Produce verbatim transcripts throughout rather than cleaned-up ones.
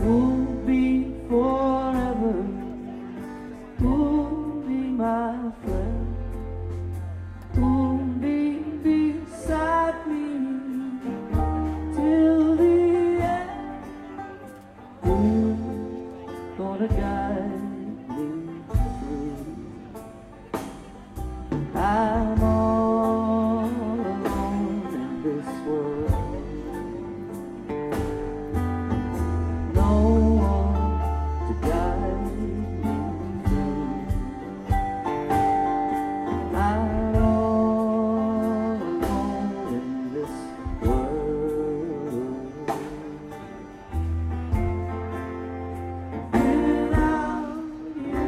Who'll be forever? Who'll be my friend? Who'll be beside me till the end? Who's gonna guide me through? I'm all alone in this world. No one to guide me through. I'm all alone in this world. Without you,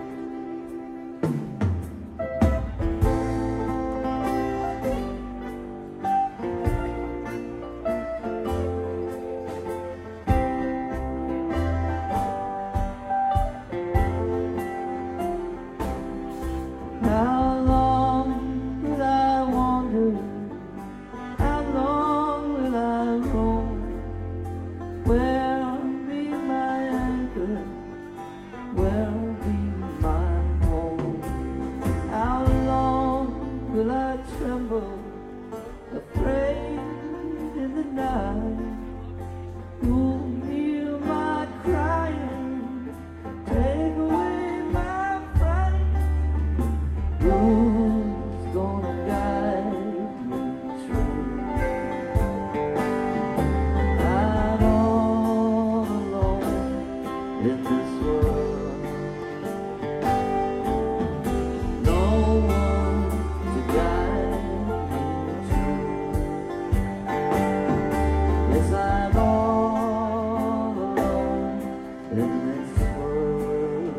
how long will I wander? How long will I roam? Where'll be my anchor? Where'll be my home? How long will I tremble, afraid in the night? Who'll hear my crying, take away my fright? Who's gonna guide me through? I'm all alone in this world. No one to guide me through. Yes, I'm all alone in this world.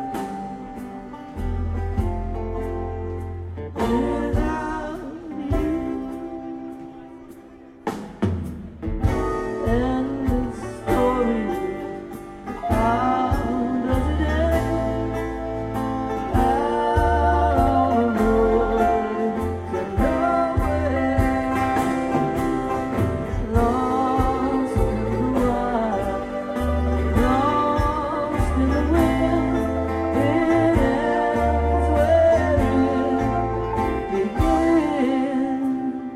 Without you, and this story, how does it end? Out on the road to nowhere, lost in the wild, lost in the wind. It ends where it begins.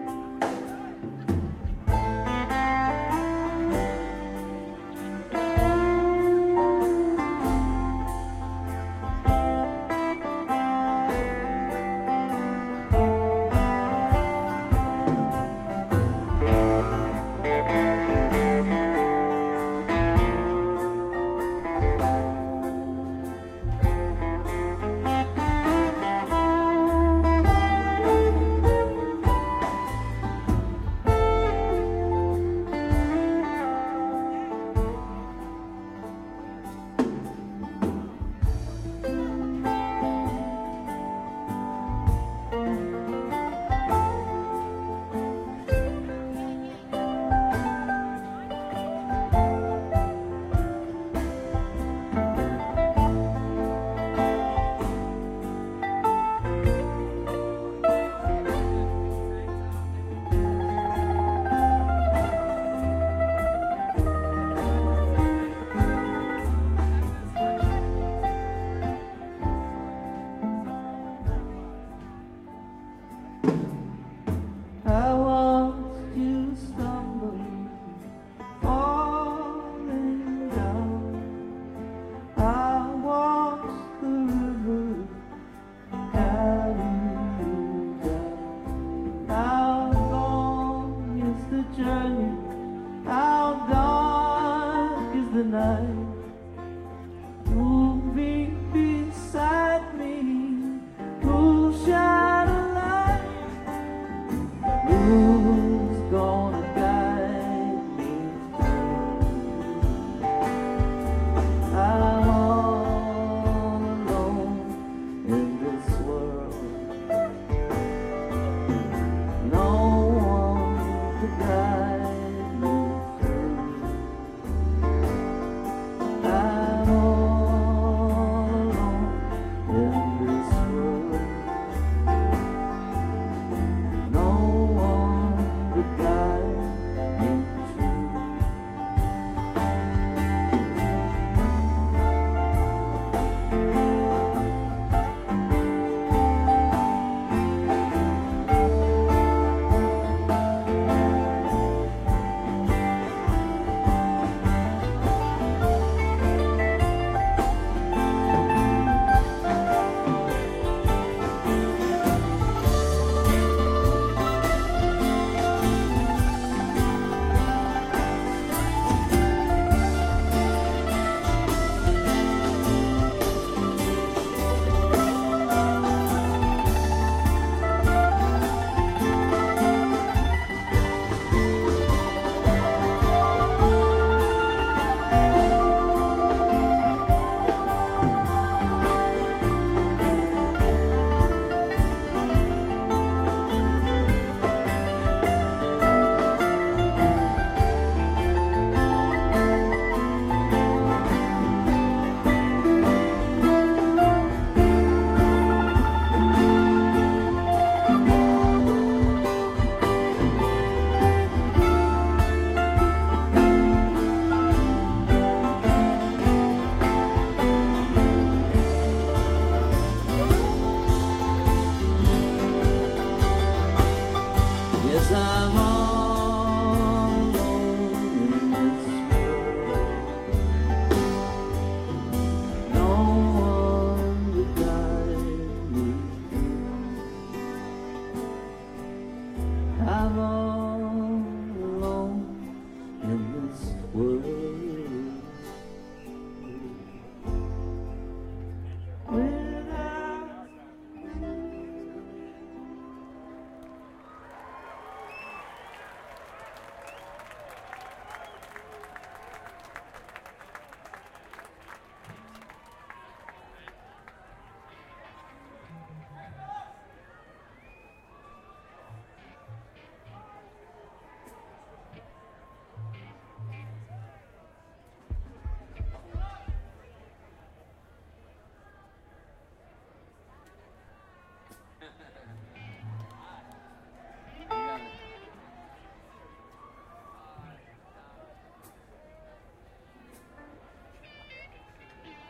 I watched you stumble, falling down. I watched the river carry you down. How long is the journey? How dark is the night?